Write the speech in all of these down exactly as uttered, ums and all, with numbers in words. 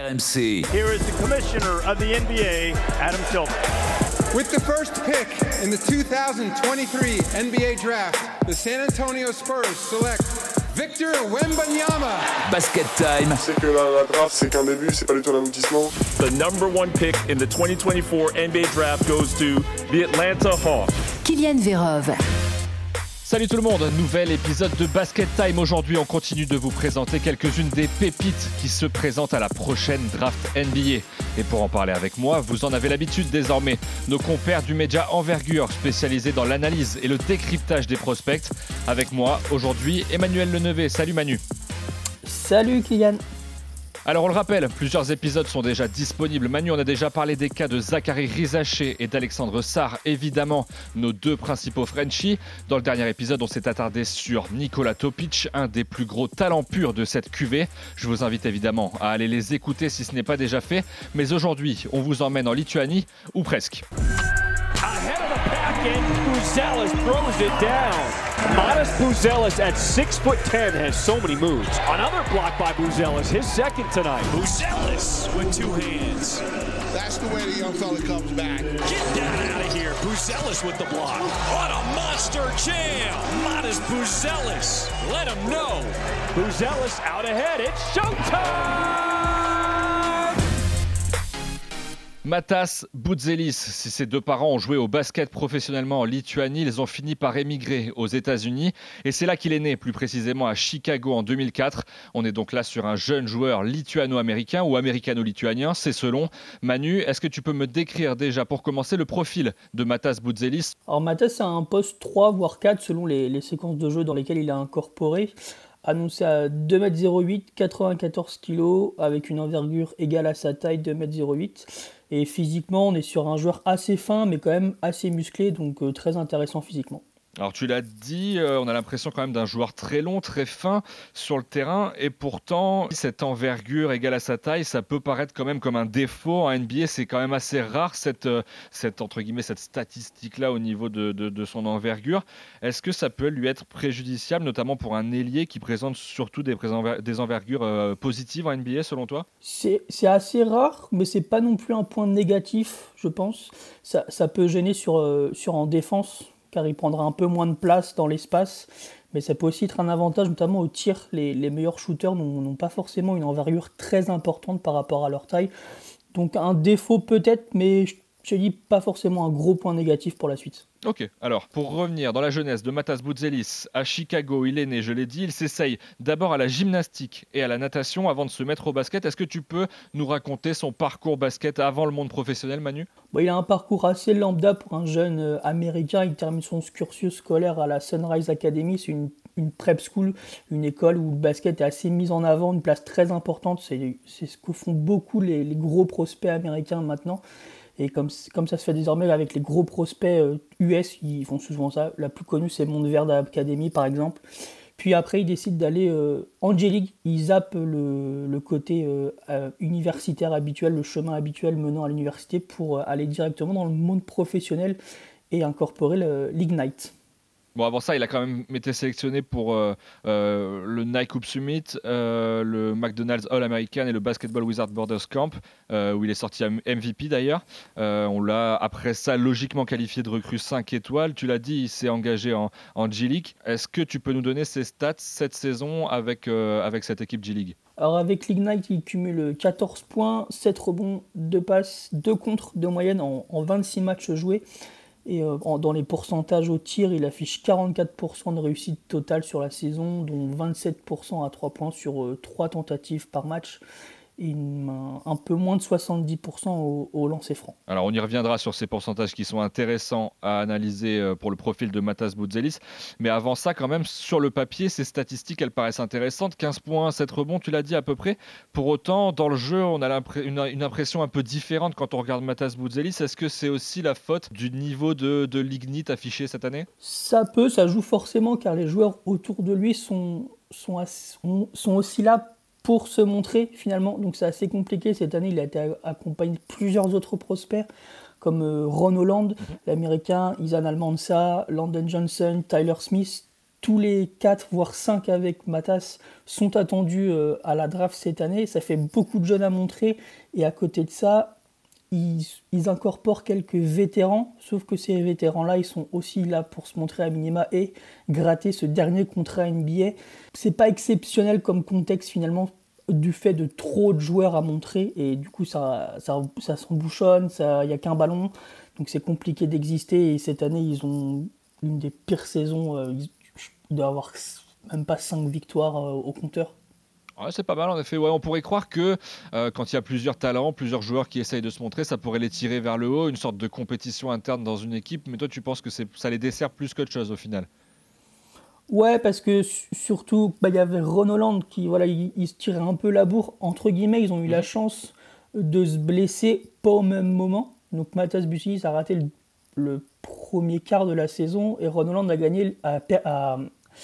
R M C. Here is the commissioner of the N B A, Adam Silver. With the first pick in the two thousand twenty-three N B A draft, the San Antonio Spurs select Victor Wembanyama. Basket Time. C'est que la, la draft, c'est qu'un début, c'est pas du tout un aboutissement. The number one pick in the twenty twenty-four N B A draft goes to the Atlanta Hawks. Kylian Verov. Salut tout le monde, nouvel épisode de Basket Time. Aujourd'hui, on continue de vous présenter quelques-unes des pépites qui se présentent à la prochaine draft N B A. Et pour en parler avec moi, vous en avez l'habitude désormais, nos compères du média Envergure, spécialisés dans l'analyse et le décryptage des prospects. Avec moi, aujourd'hui, Emmanuel Lenevé. Salut Manu. Salut Kylian. Alors on le rappelle, plusieurs épisodes sont déjà disponibles. Manu, on a déjà parlé des cas de Zaccharie Rizaché et d'Alexandre Sarr, évidemment nos deux principaux Frenchies. Dans le dernier épisode, on s'est attardé sur Nikola Topic, un des plus gros talents purs de cette cuvée. Je vous invite évidemment à aller les écouter si ce n'est pas déjà fait. Mais aujourd'hui, on vous emmène en Lituanie, ou presque. Ahead of the pack in, Buzelis throws it down. Matas Buzelis at six foot ten has so many moves. Another block by Buzelis, his second tonight. Buzelis with two hands. That's the way the young fella comes back. Get that out of here. Buzelis with the block. What a monster jam. Matas Buzelis. Let him know. Buzelis out ahead. It's showtime. Matas Buzelis, si ses deux parents ont joué au basket professionnellement en Lituanie, ils ont fini par émigrer aux États-Unis et c'est là qu'il est né, plus précisément à Chicago en deux mille quatre. On est donc là sur un jeune joueur lituano-américain ou américano-lituanien, c'est selon. Manu, est-ce que tu peux me décrire déjà pour commencer le profil de Matas Buzelis ? Alors Matas a un poste trois voire quatre selon les, les séquences de jeu dans lesquelles il est incorporé. Annoncé à deux mètres zéro huit, quatre-vingt-quatorze kilos, avec une envergure égale à sa taille, deux mètres zéro huit. Et physiquement, on est sur un joueur assez fin, mais quand même assez musclé, donc euh, très intéressant physiquement. Alors tu l'as dit, euh, on a l'impression quand même d'un joueur très long, très fin sur le terrain, et pourtant cette envergure égale à sa taille, ça peut paraître quand même comme un défaut en N B A. C'est quand même assez rare cette, cette entre guillemets cette statistique-là au niveau de, de, de son envergure. Est-ce que ça peut lui être préjudiciable, notamment pour un ailier qui présente surtout des, présenver- des envergures euh, positives en N B A selon toi ? c'est, c'est assez rare, mais c'est pas non plus un point négatif, je pense. Ça, ça peut gêner sur, euh, sur en défense, car il prendra un peu moins de place dans l'espace, mais ça peut aussi être un avantage, notamment au tir. Les, les meilleurs shooters n'ont, n'ont pas forcément une envergure très importante par rapport à leur taille, donc un défaut peut-être, mais je te dis pas forcément un gros point négatif pour la suite. Ok, alors pour revenir dans la jeunesse de Matas Buzelis, à Chicago, il est né, je l'ai dit, il s'essaye d'abord à la gymnastique et à la natation avant de se mettre au basket. Est-ce que tu peux nous raconter son parcours basket avant le monde professionnel, Manu ? Bon, il a un parcours assez lambda pour un jeune euh, américain. Il termine son cursus scolaire à la Sunrise Academy, c'est une, une prep school, une école où le basket est assez mis en avant, une place très importante. C'est, c'est ce que font beaucoup les, les gros prospects américains maintenant. Et comme, comme ça se fait désormais avec les gros prospects euh, U S, ils font souvent ça. La plus connue, c'est Montverde Academy, par exemple. Puis après, ils décident d'aller euh, en G-League. Ils zappent le, le côté euh, euh, universitaire habituel, le chemin habituel menant à l'université pour euh, aller directement dans le monde professionnel et incorporer le l'Ignite. Bon, avant ça, il a quand même été sélectionné pour euh, euh, le Nike Hoop Summit, euh, le McDonald's All-American et le Basketball Wizard Borders Camp, euh, où il est sorti M V P d'ailleurs. Euh, on l'a, après ça, logiquement qualifié de recrue cinq étoiles. Tu l'as dit, il s'est engagé en, en G-League. Est-ce que tu peux nous donner ses stats cette saison avec, euh, avec cette équipe G-League ? Alors avec l'Ignite, il cumule quatorze points, sept rebonds, deux passes, deux contres de moyenne en, en vingt-six matchs joués. Et euh, dans les pourcentages au tir, il affiche quarante-quatre pour cent de réussite totale sur la saison, dont vingt-sept pour cent à trois points sur euh, trois tentatives par match. Et un, un peu moins de soixante-dix pour cent au, au lancer franc. Alors on y reviendra sur ces pourcentages qui sont intéressants à analyser pour le profil de Matas Buzelis. Mais avant ça, quand même, sur le papier, ces statistiques, elles paraissent intéressantes. quinze points, sept rebonds, tu l'as dit à peu près. Pour autant, dans le jeu, on a une, une impression un peu différente quand on regarde Matas Buzelis. Est-ce que c'est aussi la faute du niveau de, de l'Ignite affiché cette année ? Ça peut, ça joue forcément, car les joueurs autour de lui sont, sont, sont, sont aussi là pour se montrer finalement, donc c'est assez compliqué. Cette année, il a été accompagné de plusieurs autres prospects comme euh, Ron Holland, mm-hmm. l'américain, Izan Almanza, Landon Johnson, Tyler Smith, tous les quatre, voire cinq avec Matas, sont attendus euh, à la draft cette année. Ça fait beaucoup de jeunes à montrer. Et à côté de ça, ils, ils incorporent quelques vétérans. Sauf que ces vétérans-là, ils sont aussi là pour se montrer à minima et gratter ce dernier contrat N B A. C'est pas exceptionnel comme contexte finalement, du fait de trop de joueurs à montrer. Et du coup, ça, ça, ça s'embouchonne, il n'y a qu'un ballon. Donc c'est compliqué d'exister. Et cette année, ils ont une des pires saisons. Euh, ils, il doit avoir même pas cinq victoires euh, au compteur. Ouais, c'est pas mal en effet. Ouais, on pourrait croire que euh, quand il y a plusieurs talents, plusieurs joueurs qui essayent de se montrer, ça pourrait les tirer vers le haut, une sorte de compétition interne dans une équipe. Mais toi, tu penses que c'est, ça les dessert plus qu'autre chose au final? Ouais, parce que surtout, bah, il y avait Ron Holland qui voilà, il, il se tirait un peu la bourre. Entre guillemets, ils ont eu mmh. la chance de se blesser pas au même moment. Donc Matas Bucinis a raté le, le premier quart de la saison et Ron Holland a gagné à, à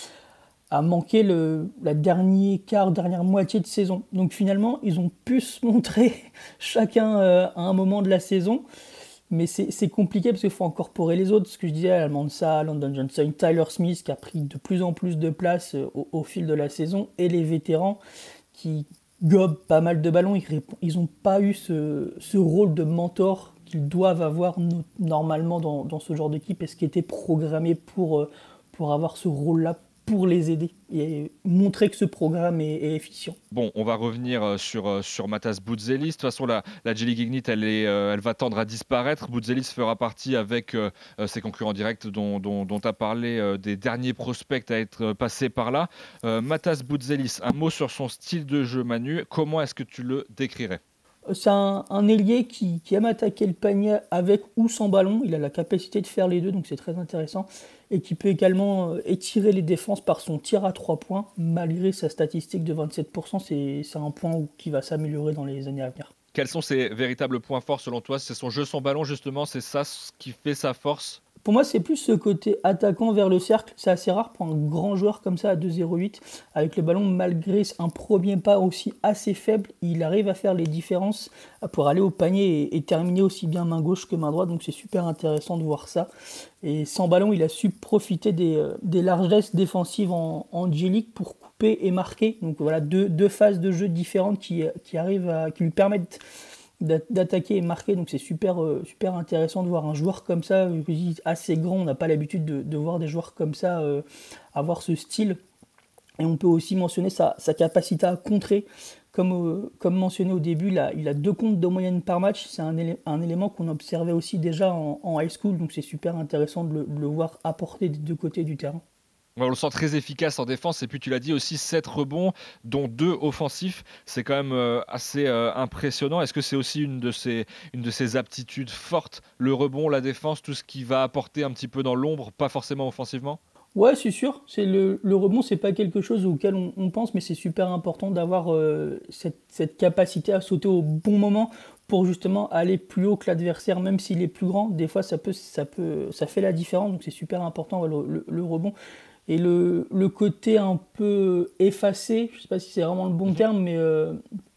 a manqué le la dernier quart, dernière moitié de saison. Donc finalement, ils ont pu se montrer chacun euh, à un moment de la saison. Mais c'est, c'est compliqué parce qu'il faut incorporer les autres. Ce que je disais, Almansa, Landon Johnson, Tyler Smith qui a pris de plus en plus de place au, au fil de la saison. Et les vétérans qui gobent pas mal de ballons. Ils n'ont pas eu ce, ce rôle de mentor qu'ils doivent avoir no- normalement dans, dans ce genre d'équipe et ce qui était programmé pour, pour avoir ce rôle-là, pour les aider et montrer que ce programme est, est efficient. Bon, on va revenir sur, sur Matas Boutzelis. De toute façon, la, la G-League Ignite, elle, est, elle va tendre à disparaître. Boutzelis fera partie avec euh, ses concurrents directs dont tu dont, as parlé, euh, des derniers prospects à être passés par là. Euh, Matas Boutzelis, un mot sur son style de jeu, Manu. Comment est-ce que tu le décrirais ? C'est un, un ailier qui, qui aime attaquer le panier avec ou sans ballon. Il a la capacité de faire les deux, donc c'est très intéressant. Et qui peut également étirer les défenses par son tir à trois points. Malgré sa statistique de vingt-sept pour cent, c'est, c'est un point qui va s'améliorer dans les années à venir. Quels sont ses véritables points forts selon toi ? C'est son jeu sans ballon justement, c'est ça ce qui fait sa force ? Pour moi, c'est plus ce côté attaquant vers le cercle. C'est assez rare pour un grand joueur comme ça à deux zéro huit. Avec le ballon, malgré un premier pas aussi assez faible, il arrive à faire les différences pour aller au panier et, et terminer aussi bien main gauche que main droite. Donc c'est super intéressant de voir ça. Et sans ballon, il a su profiter des, des largesses défensives en, en G-League pour couper et marquer. Donc voilà, deux, deux phases de jeu différentes qui, qui, arrivent à, qui lui permettent d'attaquer et marquer, donc c'est super, euh, super intéressant de voir un joueur comme ça, assez grand. On n'a pas l'habitude de, de voir des joueurs comme ça euh, avoir ce style. Et on peut aussi mentionner sa, sa capacité à contrer. Comme, euh, comme mentionné au début, là, il a deux comptes de moyenne par match. C'est un, élé- un élément qu'on observait aussi déjà en, en high school, donc c'est super intéressant de le, de le voir apporter des deux côtés du terrain. On le sent très efficace en défense et puis tu l'as dit aussi, sept rebonds dont deux offensifs, c'est quand même euh, assez euh, impressionnant. Est-ce que c'est aussi une de ses, une de ses aptitudes fortes, le rebond, la défense, tout ce qui va apporter un petit peu dans l'ombre, pas forcément offensivement ? Ouais, c'est sûr. C'est le, le rebond, c'est pas quelque chose auquel on, on pense, mais c'est super important d'avoir euh, cette, cette capacité à sauter au bon moment pour justement aller plus haut que l'adversaire, même s'il est plus grand. Des fois, ça peut, ça peut, ça fait la différence, donc c'est super important le, le, le rebond. Et le, le côté un peu effacé, je ne sais pas si c'est vraiment le bon terme, mais euh,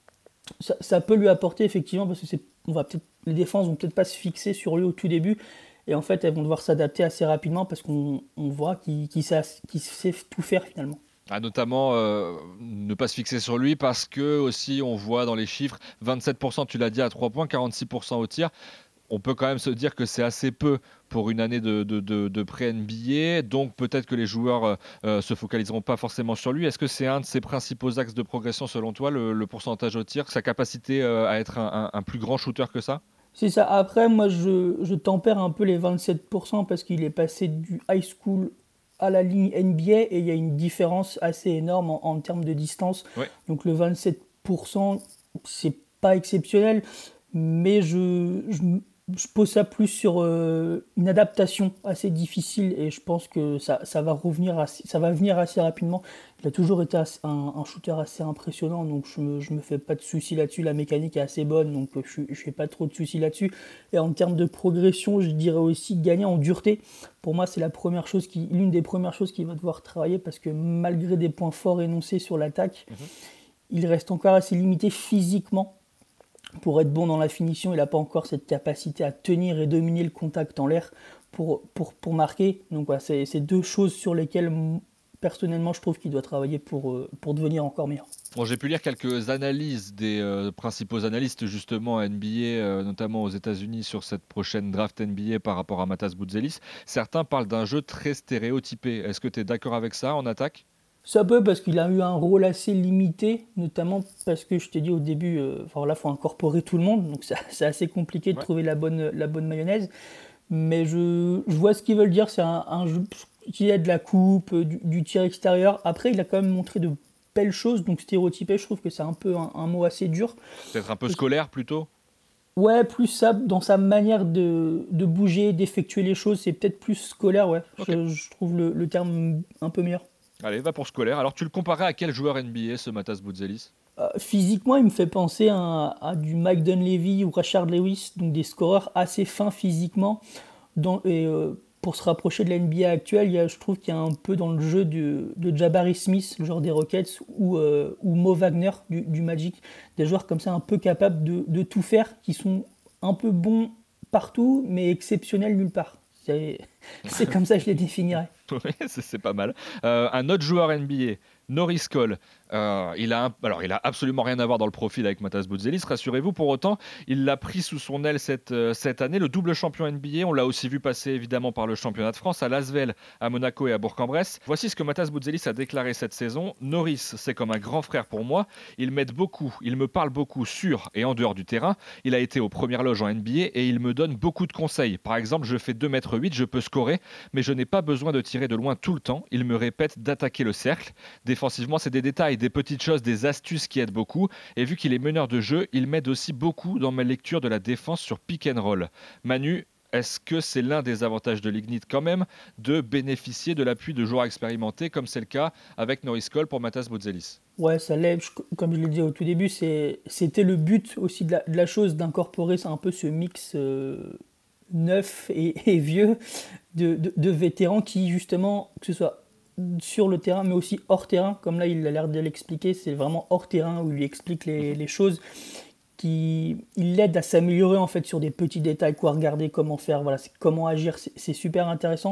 ça, ça peut lui apporter effectivement, parce que c'est, on va peut-être, les défenses ne vont peut-être pas se fixer sur lui au tout début, et en fait elles vont devoir s'adapter assez rapidement parce qu'on on voit qu'il, qu'il, sait, qu'il sait tout faire finalement. Ah, notamment euh, ne pas se fixer sur lui parce que aussi on voit dans les chiffres, vingt-sept pour cent tu l'as dit à trois points, quarante-six pour cent au tir. On peut quand même se dire que c'est assez peu pour une année de, de, de, de pré-N B A, donc peut-être que les joueurs euh, se focaliseront pas forcément sur lui. Est-ce que c'est un de ses principaux axes de progression selon toi, le, le pourcentage au tir, sa capacité euh, à être un, un, un plus grand shooter que ça ? C'est ça. Après, moi, je, je tempère un peu les vingt-sept pour cent parce qu'il est passé du high school à la ligne N B A et il y a une différence assez énorme en, en termes de distance. Ouais. Donc le vingt-sept pour cent, c'est pas exceptionnel, mais je... je Je pose ça plus sur euh, une adaptation assez difficile et je pense que ça, ça, va, revenir assez, ça va venir assez rapidement. Il a toujours été assez, un, un shooter assez impressionnant, donc je ne me, je me fais pas de soucis là-dessus. La mécanique est assez bonne, donc je ne fais pas trop de soucis là-dessus. Et en termes de progression, je dirais aussi gagner en dureté. Pour moi, c'est la première chose qui, l'une des premières choses qu'il va devoir travailler parce que malgré des points forts énoncés sur l'attaque, mmh. il reste encore assez limité physiquement. Pour être bon dans la finition, il n'a pas encore cette capacité à tenir et dominer le contact en l'air pour, pour, pour marquer. Donc voilà, c'est, c'est deux choses sur lesquelles personnellement, je trouve qu'il doit travailler pour, euh, pour devenir encore meilleur. Bon, j'ai pu lire quelques analyses des euh, principaux analystes justement N B A, euh, notamment aux États-Unis, sur cette prochaine draft N B A par rapport à Matas Boutzelis. Certains parlent d'un jeu très stéréotypé. Est-ce que tu es d'accord avec ça en attaque ? Ça peut, parce qu'il a eu un rôle assez limité, notamment parce que je t'ai dit au début, euh, enfin là, il faut incorporer tout le monde, donc c'est, c'est assez compliqué de Ouais. trouver la bonne, la bonne mayonnaise. Mais je, je vois ce qu'ils veulent dire, c'est un, un jeu qui a de la coupe, euh, du, du tir extérieur. Après, il a quand même montré de belles choses, donc stéréotypé, je trouve que c'est un peu un, un mot assez dur. Peut-être un peu scolaire plutôt ? Ouais, plus ça, dans sa manière de, de bouger, d'effectuer les choses, c'est peut-être plus scolaire, ouais. Ok. Je, je trouve le, le terme un peu meilleur. Allez, va pour scolaire. Alors tu le comparais à quel joueur N B A ce Matas Boutzelis ? Euh, physiquement, il me fait penser à, à du Mike Dunleavy ou Rashard Lewis, donc des scoreurs assez fins physiquement. Dans, et euh, pour se rapprocher de la N B A actuelle, il y a, je trouve qu'il y a un peu dans le jeu de, de Jabari Smith, le joueur des Rockets, ou, euh, ou Mo Wagner du, du Magic. Des joueurs comme ça un peu capables de, de tout faire, qui sont un peu bons partout, mais exceptionnels nulle part. C'est, c'est comme ça que je les définirais. Oui, c'est, c'est pas mal. Euh, un autre joueur N B A, Norris Cole. Euh, il a un- alors, il a absolument rien à voir dans le profil avec Matas Boutzelis, rassurez-vous. Pour autant, il l'a pris sous son aile cette, euh, cette année. Le double champion N B A, on l'a aussi vu passer évidemment par le championnat de France à Lasvel, à Monaco et à Bourg-en-Bresse. Voici ce que Matas Boutzelis a déclaré cette saison. Norris, c'est comme un grand frère pour moi. Il m'aide beaucoup, il me parle beaucoup sur et en dehors du terrain. Il a été aux premières loges en N B A et il me donne beaucoup de conseils. Par exemple, je fais deux mètres huit, je peux scorer, mais je n'ai pas besoin de tirer de loin tout le temps. Il me répète d'attaquer le cercle. Défensivement, c'est des détails, des petites choses, des astuces qui aident beaucoup. Et vu qu'il est meneur de jeu, il m'aide aussi beaucoup dans ma lecture de la défense sur pick and roll. Manu, est-ce que c'est l'un des avantages de l'Ignite quand même de bénéficier de l'appui de joueurs expérimentés comme c'est le cas avec Norris Cole pour Matas Boutzelis ? Ouais, ça l'est. Je- Comme je l'ai dit au tout début, c'est, c'était le but aussi de la, de la chose, d'incorporer un peu ce mix euh, neuf et, et vieux de, de, de vétérans qui, justement, que ce soit sur le terrain, mais aussi hors terrain, comme là il a l'air de l'expliquer, c'est vraiment hors terrain où il lui explique les, les choses, qui il l'aide à s'améliorer en fait sur des petits détails, quoi regarder, comment faire, voilà, c'est- comment agir, c'est, c'est super intéressant.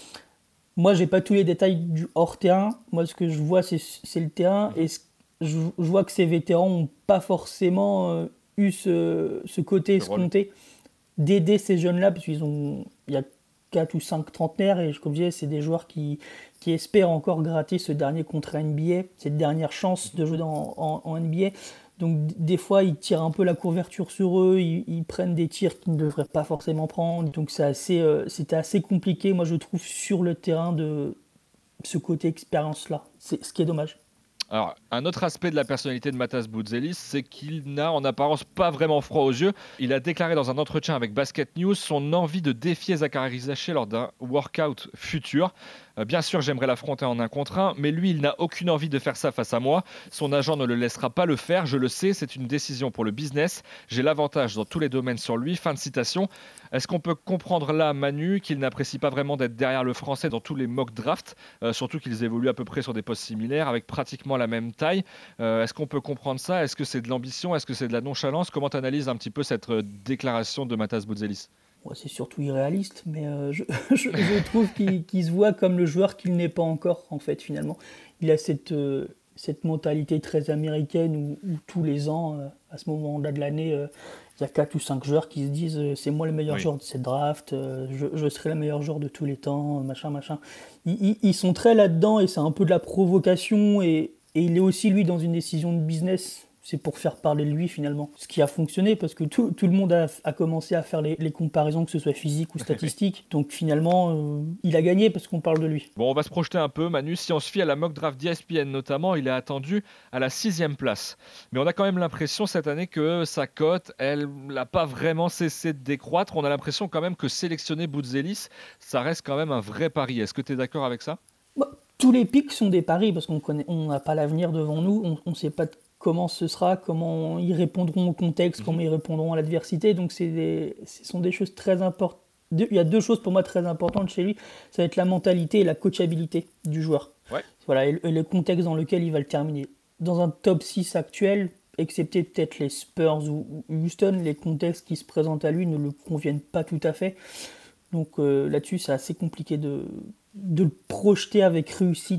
Moi, j'ai pas tous les détails du hors terrain. Moi, ce que je vois, c'est, c'est le terrain, et ce- je, je vois que ces vétérans n'ont pas forcément euh, eu ce, ce côté Ce rôle. escompté d'aider ces jeunes-là, parce qu'ils ont, il y a quatre ou cinq trentenaires, et comme je disais, c'est des joueurs qui, qui espèrent encore gratter ce dernier contrat N B A, cette dernière chance de jouer dans, en, en N B A. Donc d- des fois, ils tirent un peu la couverture sur eux, ils, ils prennent des tirs qu'ils ne devraient pas forcément prendre. Donc c'est assez, euh, c'était assez compliqué, moi je trouve, sur le terrain de ce côté expérience-là. C'est ce qui est dommage. Alors, un autre aspect de la personnalité de Matas Boutzelis, c'est qu'il n'a en apparence pas vraiment froid aux yeux. Il a déclaré dans un entretien avec Basket News son envie de défier Zaccharie Rizaché lors d'un workout futur. Euh, bien sûr, j'aimerais l'affronter en un contre un, mais lui, il n'a aucune envie de faire ça face à moi. Son agent ne le laissera pas le faire, je le sais, c'est une décision pour le business. J'ai l'avantage dans tous les domaines sur lui. Fin de citation. Est-ce qu'on peut comprendre là, Manu, qu'il n'apprécie pas vraiment d'être derrière le français dans tous les mock drafts, euh, surtout qu'ils évoluent à peu près sur des postes similaires, avec pratiquement la même taille. Euh, est-ce qu'on peut comprendre ça ? Est-ce que c'est de l'ambition ? Est-ce que c'est de la nonchalance ? Comment tu analyses un petit peu cette euh, déclaration de Matas Boutzelis ? Ouais, c'est surtout irréaliste, mais euh, je, je, je trouve qu'il, qu'il se voit comme le joueur qu'il n'est pas encore, en fait, finalement. Il a cette, euh, cette mentalité très américaine où, où tous les ans, euh, à ce moment-là de l'année, euh, il y a quatre ou cinq joueurs qui se disent euh, c'est moi le meilleur Oui. joueur de cette draft, euh, je, je serai le meilleur joueur de tous les temps, machin, machin. Ils, ils, ils sont très là-dedans et c'est un peu de la provocation, et, et il est aussi, lui, dans une décision de business. C'est pour faire parler de lui finalement. Ce qui a fonctionné parce que tout, tout le monde a, a commencé à faire les, les comparaisons, que ce soit physique ou statistique. Donc finalement, euh, il a gagné parce qu'on parle de lui. Bon, on va se projeter un peu, Manu. Si on se fie à la mock draft d'E S P N notamment, il est attendu à la sixième place. Mais on a quand même l'impression cette année que sa cote, elle n'a pas vraiment cessé de décroître. On a l'impression quand même que sélectionner Boutzelis, ça reste quand même un vrai pari. Est-ce que tu es d'accord avec ça ? Bah, tous les pics sont des paris parce qu'on connaît, on n'a pas l'avenir devant nous. On ne sait pas comment ce sera, comment ils répondront au contexte, mmh. comment ils répondront à l'adversité. Donc c'est des, ce sont des choses très importantes. Il y a deux choses pour moi très importantes chez lui. Ça va être la mentalité et la coachabilité du joueur. Ouais. Voilà, et le contexte dans lequel il va le terminer. Dans un top six actuel, excepté peut-être les Spurs ou Houston, les contextes qui se présentent à lui ne le conviennent pas tout à fait. Donc euh, là-dessus, c'est assez compliqué de, de le projeter avec réussite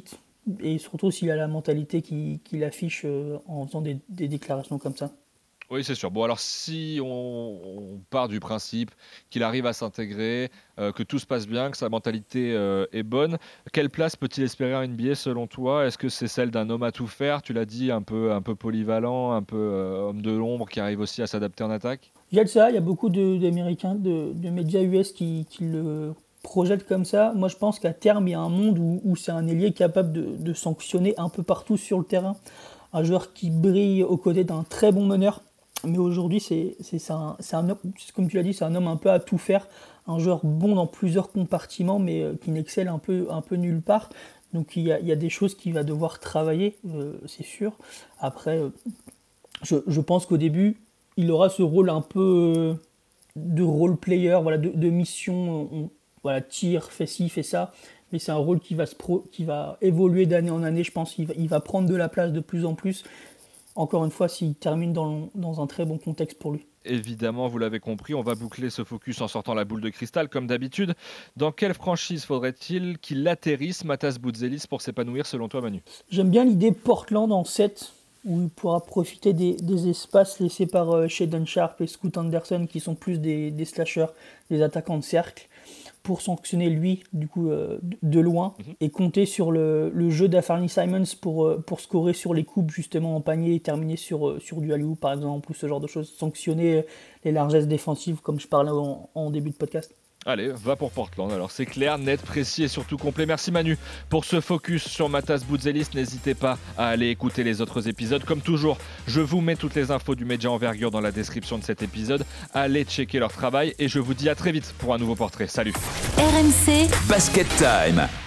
et surtout s'il a la mentalité qu'il, qu'il affiche euh, en faisant des, des déclarations comme ça. Oui, c'est sûr. Bon, alors si on, on part du principe qu'il arrive à s'intégrer, euh, que tout se passe bien, que sa mentalité euh, est bonne, quelle place peut-il espérer en N B A selon toi ? Est-ce que c'est celle d'un homme à tout faire ? Tu l'as dit, un peu, un peu polyvalent, un peu euh, homme de l'ombre qui arrive aussi à s'adapter en attaque ? Il y a de ça, il y a beaucoup de, d'Américains, de, de médias U S qui, qui le projettent comme ça. Moi, je pense qu'à terme, il y a un monde où, où c'est un ailier capable de, de sanctionner un peu partout sur le terrain. Un joueur qui brille aux côtés d'un très bon meneur. Mais aujourd'hui, c'est, c'est, c'est, un, c'est un homme, comme tu l'as dit, c'est un homme un peu à tout faire. Un joueur bon dans plusieurs compartiments, mais euh, qui n'excelle un peu, un peu nulle part. Donc il y a, il y a des choses qu'il va devoir travailler, euh, c'est sûr. Après, euh, je, je pense qu'au début, il aura ce rôle un peu euh, de role player, voilà, de, de mission. On, voilà, tire, fait ci, fait ça. Mais c'est un rôle qui va, se pro, qui va évoluer d'année en année. Je pense qu'il va, il va prendre de la place de plus en plus. Encore une fois, s'il termine dans, dans un très bon contexte pour lui. Évidemment, vous l'avez compris, on va boucler ce focus en sortant la boule de cristal, comme d'habitude. Dans quelle franchise faudrait-il qu'il atterrisse, Matas Boutzelis, pour s'épanouir, selon toi, Manu ? J'aime bien l'idée Portland en sept, où il pourra profiter des, des espaces laissés par euh, Shaedon Sharpe et Scoot Anderson, qui sont plus des, des slashers, des attaquants de cercle, pour sanctionner lui, du coup, euh, de loin, mm-hmm. et compter sur le, le jeu d'Anfernee Simons pour, euh, pour scorer sur les coupes, justement, en panier, et terminer sur, euh, sur du alley-oop, par exemple, ou ce genre de choses. Sanctionner euh, les largesses défensives, comme je parlais en, en début de podcast. Allez, va pour Portland. Alors c'est clair, net, précis et surtout complet. Merci Manu pour ce focus sur Matas Boutzelis. N'hésitez pas à aller écouter les autres épisodes. Comme toujours, je vous mets toutes les infos du Média Envergure dans la description de cet épisode. Allez checker leur travail et je vous dis à très vite pour un nouveau portrait. Salut. R M C Basket Time.